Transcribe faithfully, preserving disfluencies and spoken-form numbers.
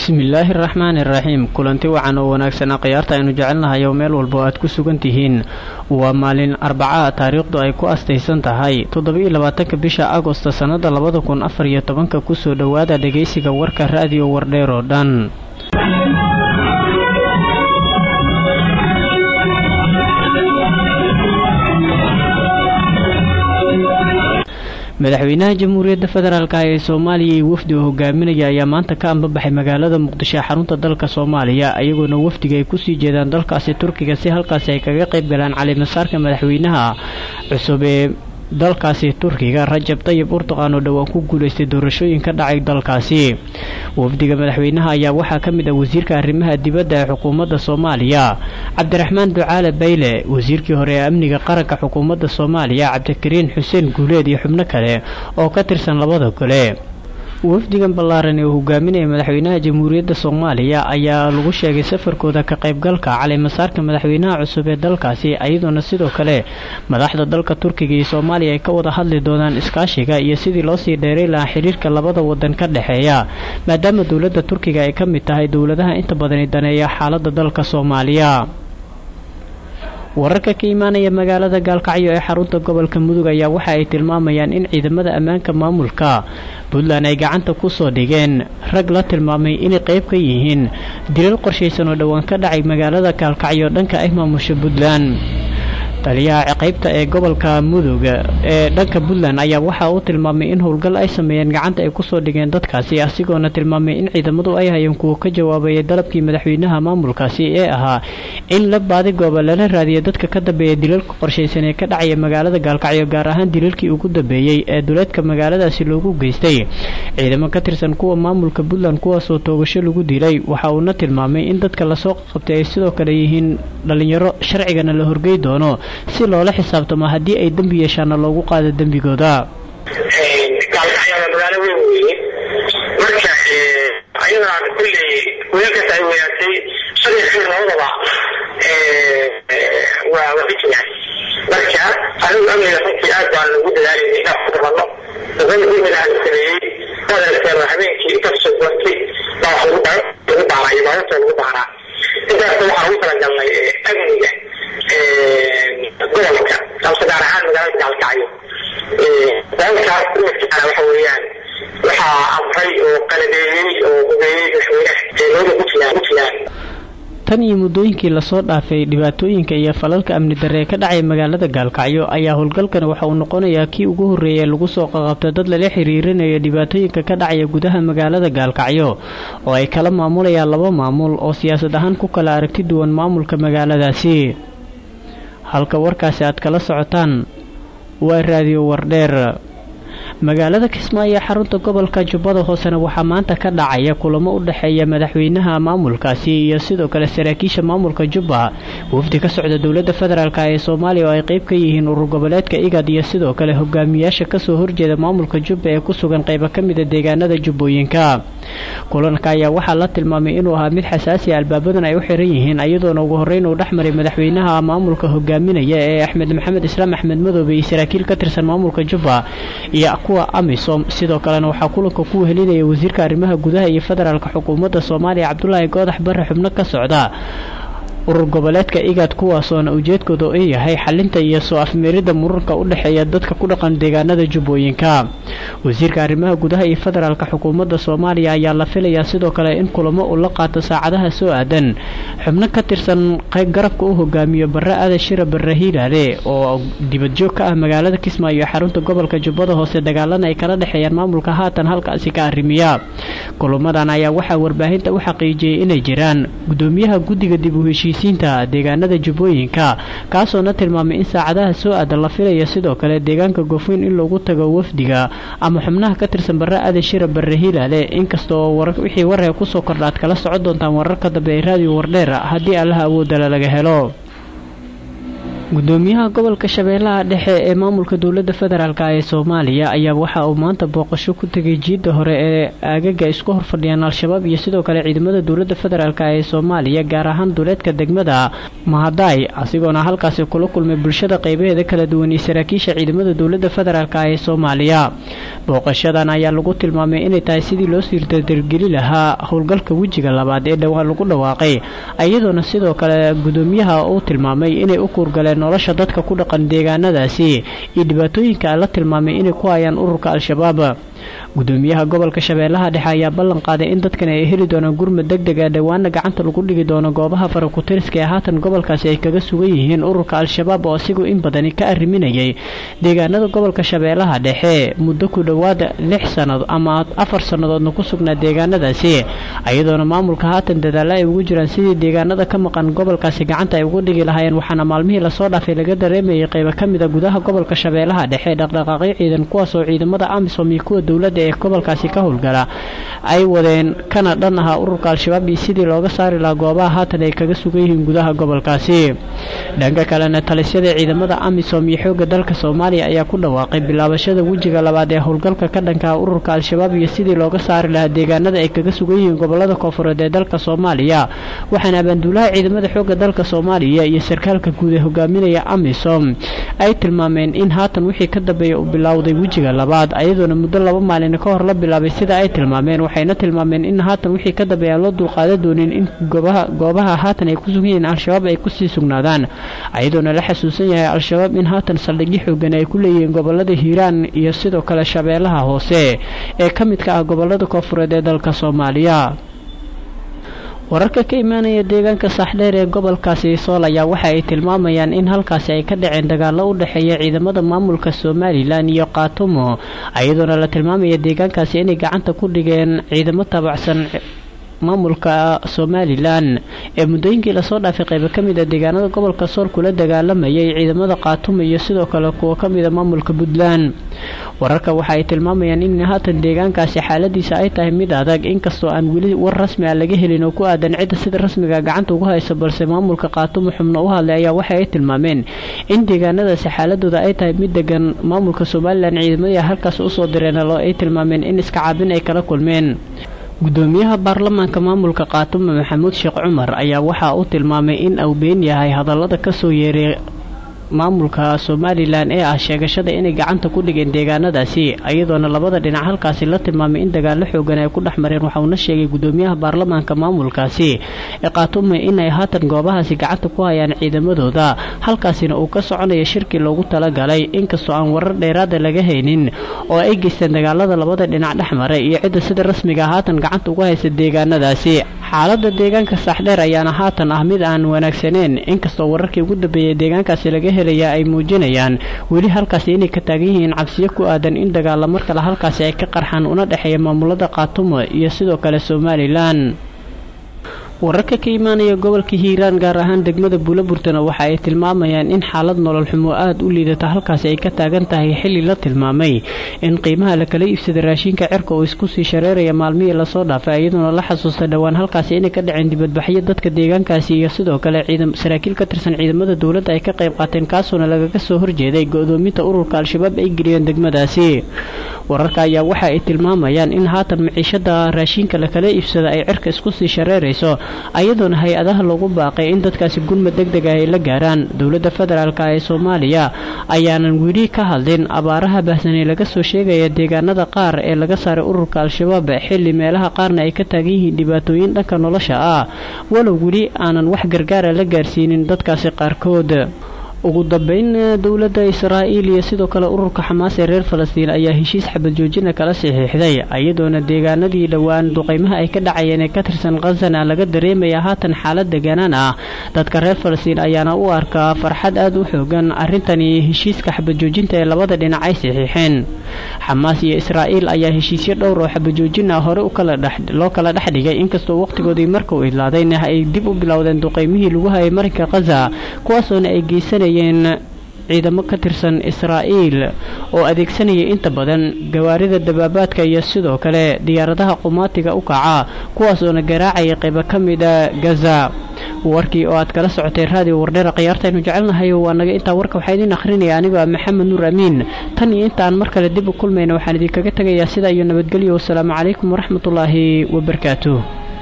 bismillaahi raxmaani raxiim kulanti wacan oo wanaagsan qiyaarta aynu jecelnahay oo meel walba aad ku sugan tihiin waa maalin arbaca taariikhdu ay ku astaysan tahay toddoba iyo labaatanka bisha Agoosto sanada labada kun afar iyo tobanka ku soo dhawaada dhageysiga warka raadiyo Wardheer oo dhan madaxweynaha jamhuuriyadda federaalka ee Soomaaliya iyo wafdi uu hogaaminaya ayaa maanta ka ambabaxay magaalada Muqdisho xarunta dalka Soomaaliya ayagoona wafdiga ay ku sii jeedaan dalkaasi Turkiga si halkaas ay kaga qayb galaan caleemasaarka madaxweynaha cusub ee dalkaasi Turkiga Rajab Tayyip Erdogan oo dhawaan ku guuleystay doorashooyinka dhacay dalkaasi wafdiga madaxweynaha ayaa waxaa kamid ah wasiirka arrimaha dibadda ee xukuumadda Soomaaliya Cabdiraxmaan Ducaale Bayle wasiirkii hore ee amniga qaranka xukuumadda Soomaaliya Cabdikariin Xuseen Guuleed iyo xubno kale oo ka tirsan labada gole wafdigan ballaaran ee hogaaminaya madaxweynaha jamhuuriyadda Soomaaliya ayaa lagu sheegay safarkooda ka qaybgalka caleemasaarka madaxweynaha cusub ee dalkaasi ayadoona sidoo kale madaxda dalka Turkiga iyo Soomaaliya ay ka wada hadli doonaan iskaashiga iyo sidii loo sii dheeray lahaa xiriirka labada wadan ka dhaxeeya maadaama dawladda Turkiga ay ka mid tahay dawladaha inta badan daneeya xaaladda dalka Soomaaliya wararka ka imaanaya magaalada Gaalkacyo ee xarunta gobolka Mudug ayaa waxa ay tilmaamayaan in ciidamada ammaanka maamulka Puntland ay gacanta ku soo dhigeen rag la tilmaamay in qayb ka yihiin dilal qorsheysan oo dhawaan ka dhacay magaalada Gaalkacyo dhanka ay maamusha Puntland taliyaha qaybta ee gobolka Mudug ee dhanka Puntland ayaa waxa uu tilmaamay in howlgal ay sameeyeen gacanta ay ku soo dhigeen dadkaasi asigoona tilmaamay in ciidamadu ay hayeen kuwa ka jawaabay dalabkii madaxweynaha maamulkaasi ee ahaa in la baadi goob lana raadiyo dadka ka dambeeyay dilalka qorsheysan ee ka dhacay magaalada Gaalkacyo gaar ahaan dilalkii ugu dambeeyay ee duleedka magaaladaasi loogu geystay ciidamo ka tirsan kuwa maamulka Puntland kuwaas oo toogasho lagu dilay waxa uu na tilmaamay in dadka la soo qabtay ay sidoo kale yihiin dhalinyaro sharcigana la horgeey doono si loola xisaabtamo haddii ay dambi yeeshaan loogu qaado dambigooda Gaalkacyo magaalo weyn weeye marka ayadana kulli weelkaas ay weeyatay shaqadii labadaba waa wajiyaan marka anigu amniga runtii aad baan ugu dadaalay inaan ku qabano dadka gudaha sameeyay dadka habeenkii ka soo goostay baa ugu baaray maalinta ugu baaraa intaas waxaa ugu talagalnay amniga gobolka taasoo gaar ahaan magaalada Gaalkacyo dalkaas waxa weeyaan waxaa amray oo qalabeeyay oo hubeeyay madaxweynaha Puntland tan iyo muddooyinkii la soo dhaafay dhibaatooyinka iyo falalka amni darre ka dhacay magaalada Gaalkacyo ayaa howlgalkan waxa uu noqonayaa kii ugu horeeyay lagu soo qabtay dad la xiriirinayo dhibaatooyinka ka dhacay gudaha magaalada Gaalkacyo oo ay kala maamulayaan laba maamul oo siyaasad ahaan ku kala aragti duwan maamulka magaaladaasi halka warkaasi aad kala socotaan waa raadiyo Wardheer magaalada Kismaayo xarunta gobolka Jubbada Hoosena waxaa maanta ka dhacaya kulamo u dhaxeeya madaxweynaha maamulkaasi iyo sidoo kale saraakiisha maamulka Jubba wafdi ka socda dawladda federaalka ee Soomaaliya oo ay qayb ka yihiin urur goboleedka IGAD iyo sidoo kale hogaamiyaasha ka soo horjeeda maamulka Jubba ee ku sugan qayb ka mid ah deegaanada Jubbooyinka kulanka ayaa waxaa la tilmaamay inuu ahaa mid xasaasi ah albaabadan ay u xiran yihiin ayadoona ugu horeyn uu dhaxmaray madaxweynaha maamulka hogaaminaya ee Axmed Maxamed Islaam Axmed Madoobe iyo saraakiil ka tirsan maamulka Jubba iyo kuwa amisom sidoo kale waxaa kulanka ku helinaya wasiirka arrimaha gudaha iyo federaalka xukuumadda Soomaaliya Cabdullaahi Goodax Barre xubno ka socda urur goboleedka IGAD kuwaasoo ujeedkoodu ay yahay xalinta iyo soo afmeerida muranka u dhaxeeya dadka ku dhaqan deegaanada Jubbooyinka wasiirka arrimaha gudaha iyo federaalka xukuumadda Soomaaliya ayaa la filayaa sidoo kale in kulamo uu la qaato saacadaha soo aadan xubno ka tirsan qayb garabka uu hogaamiyo Barre Aadan Shira Barre Hiilaale oo dibad joog ka ah magaalada Kismaayo xarunta gobolka Jubbada Hoose dagaalana ay kala dhaxeeyaan maamulka haatan halkaasi ka arrimiya kulamadan ayaa waxa warbaahinta u xaqiijiyay inay jiraan gudoomiyaha guddiga dib u heshiisiinta deegaanada Jubbooyinka kaasoo na tilmaamay in saacadaha soo aadan la filayo sidoo kale deegaanka Goofayn in lagu tago wafdiga ama xubnaha ka tirsan Barre Aadan Shira Barre Hiilaale inkastoo warar wixii warar ku soo kordhaad kala socon doontaan wararka dambe ee raadiyo Wardheer haddii Allah awoodda laga helo gudoomiyaha gobolka Shabeellaha Dhexe ee maamulka dawladda federaalka ee Soomaaliya ayaa waxa uu maanta booqasho ku tagay jiida hore ee aagaga isku horfadhiyaan al-shabaab iyo sidoo kale ciidamada dawladda federaalka ee Soomaaliya gaar ahaan duleedka degmada Mahaday asigoona halkaas kula kulmay bulshada qaybaheeda kala duwan ee saraakiisha ciidamada dawladda federaalka ee Soomaaliya booqashadan ayaa lagu tilmaamay inay tahay sidii loo siirtadirgeli lahaa howlgalka wajiga labaad ee dhawaan lagu dhawaaqay ayadoona sidoo kale gudoomiyaha uu tilmaamay inay u kurgaleen nolosha dadka ku dhaqan deegaanadaasi iyo dhibaatooyinka la tilmaamay inay ku hayaan ururka al-shabaab gudoomiyaha gobolka Shabeellaha Dhexe ayaa ballan qaaday in dadkan ay heli doonaan gurmad degdeg ah dhawaana gacanta lagu dhigi doono goobaha farakutiriska ee haatan gobolkaasi ay kaga sugan yihiin ururka al-shabaab oo asigu in badan ka arriminayay deegaanada gobolka Shabeellaha Dhexe muddo ku dhawaad lix sanad ama afar sanadoodna ku sugnaa deegaanadaasi ayadoona maamulka haatan dadaala ay ugu jiraan sidii deegaanada ka maqan gobolkaasi gacanta ay ugu dhigi lahaayeen waxaana maalmihii la soo dhaafay laga dareemayay qayb ka mid ah gudaha gobolka Shabeellaha Dhexe dhaqdhaqaaqyo ciidan kuwaas oo ciidamada AMISOM iyo kuwa dawladda ee gobolkaasi ka howlgala ay wadeen kana dhan aha ururka al-shabaab sidii looga saari lahaa goobaha haatan ay kaga sugan yihiin gudaha gobolkaasi dhanka kalena talisyada ciidamada AMISOM iyo xoogga dalka Soomaaliya ayaa ku dhawaaqay bilaabashada wajiga labaad ee howlgalka ka dhanka ururka al-shabaab iyo sidii looga saari lahaa deegaanada ay kaga sugan yihiin gobolada koonfureed ee dalka Soomaaliya waxaana banduulaha ciidamada xoogga dalka Soomaaliya iyo sarkaalka guud ee hogaaminaya AMISOM ay tilmaameen in haatan wixii ka dambeeyay uu bilowday wajiga labaad ayadoona muddo laba maalin ka hor la bilaabay sida ay tilmaameen waxayna tilmaameen in haatan wixii ka dambeeya loo dulqaadan doonin in goobaha goobaha haatan ay ku sugan yihiin al-shabaab ay ku sii sugnaadaan ayadoona la xasuusan yahay al-shabaab in haatan saldhigyo xoogan ay ku leeyihiin gobolada Hiiraan iyo sidoo kale Shabeellaha Hoose ee ka mid ka ah gobolada koonfureed ee dalka Soomaaliya wararka ka imaanaya deegaanka Saxdheer ee gobolkaasi Sool ayaa waxa ay tilmaamayaan in halkaas ay ka dhaceen dagaalo u dhaxeeya ciidamada maamulka Soomaaliland iyo Qaatumo ayadoona la tilmaamaya deegaankaasi inay gacanta ku dhigeen ciidamo tabacsan maamulka Soomaaliland ee muddooyinkii la soo dhaafay qayb ka mid ah deegaanada gobolka Sool kula dagaalamayay ciidamada Qaatumo iyo sidoo kale kuwa ka mid ah maamulka Puntland wararka waxa ay tilmaamayaan in haatan deegaankaasi xaaladiisa ay tahay mid adag inkastoo aan weli war rasmi ah laga helin oo ku aadan cid sida rasmiga gacanta ugu haysa balse maamulka Qaatumo xubno u hadlay ayaa waxa ay tilmaameen in deegaanadaasi xaaladooda ay tahay mid degan maamulka Soomaaliland ciidamada halkaas u soo direen oo ay tilmaameen in iska caabin ay kala kulmeen gudoomiyaha baarlamaanka maamulka Qaatumo Maxamuud Sheekh Cumar ayaa waxa uu tilmaamay in uu been yahay hadallada ka soo yeeray maamulka Soomaaliland ee ah sheegashada inay gacanta ku dhigeen deegaanadaasi ayadoona labada dhinac halkaasi la tilmaamay in dagaalo xoogan ay ku dhaxmareen waxa uu sheegay gudoomiyaha baarlamaanka maamulkaasi ee Qaatumo inay haatan goobahaasi gacanta ku hayaan ciidamadooda halkaasina uu ka soconayo shirki loogu talagalay inkastoo aan warar dheeraad laga haynin oo ay geysteen dagaalada labada dhinac dhaxmaray iyo cid sida rasmiga haatan gacanta ugu haysa deegaanadaasi xaaladda deegaanka Saxdheer ayaana haatan ah mid aan wanaagsaneyn inkastoo wararkii ugu dambeeyay deegaankaasi laga ay muujinayaan weli halkaas inay ka taagan yihiin cabsiyo ku aadan in dagaal mar kale halkaas ay ka qarxaan una dhaxeeya maamulada Qaatumo iyo sidoo kale Soomaaliland wararka ka imaanaya gobolka Hiiraan gaar ahaan degmada Buulaburtana waxa ay tilmaamayaan in xaalad nolol xumo aad u liidata halkaas ay ka taagan tahay xilli la tilmaamay in qiimaha la kala iibsado raashinka cirka oo isku sii shareeraya maalmihii la soo dhaafay iyadoo la xasuusta dhawaan halkaas inay ka dhaceen dibadbaxyo dadka deegaankaasi iyo sidoo kale ciidan saraakiil ka tirsan ciidamada dawladda ay ka qayb qaateen kaasoo lagaga soo horjeeday go'doominta ururka al-shabaab ay geliyeen degmadaasi wararka ayaa waxa ay tilmaamayaan in haatan maciishada raashinka la kala iibsado ay cirka isku sii shareerayso ayadoona hay-adaha loogu baaqay in dadkaasi gurmad degdeg ah ay la gaaraan dawladda federaalka ee Soomaaliya ayaanan weli ka hadlin abaaraha baahsanay laga soo sheegaya deegaanada qaar ee laga saaray ururka al-shabaab xilli meelaha qaarna ay ka taagan yihiin dhibaatooyin dhanka nolosha ah walow weli aanan wax gargaar la gaarsiinin dadkaasi qaarkood ugu dambeyn dawladda Israa'iil iyo sidoo kale ururka Xamaas ee reer Falastiin ayaa heshiis xabad joojin kala saxiixday ayadoona deegaanadii dhawaan duqeymaha ay ka dhacayeen ee ka tirsan Gaza laga dareemaya haatan xaalad deganaan ah dadka reer Falastiin ayaana u arkaa farxad aad u xoogan arintani heshiiska xabad joojinta ee labada dhinac ay saxiixeen Xamaas iyo Israa'iil ayaa heshiisyo dhowr oo xabad joojin ah hore u kala dhax loo kala dhaxdhigay inkastoo waqtigoodii markuu idlaadayna ay dib u bilowdeen duqeymihii lagu hayay marinka Gaza kuwaasoo ay geysanayeen ciidamo ka tirsan Israa'iil oo adeegsanaya inta badan gawaarida dabaabaadka iyo sidoo kale diyaaradaha qumaatiga u kaca kuwaas oo garaacay qayb ka mid ah Gaza warkii oo aad kala socotay raadiyo wardheer qiyaartaynu jecelnahay waa naga intaa warka waxaa idin akhrinaya anigoo ah maxamed nuur amiin tan iyo intaan mar kale dib u kulmayna waxaan idinkaga tegayaa sidaa iyo nabadgelyo wasalaamu calaykum waraxmatullaahi wabarakaatuh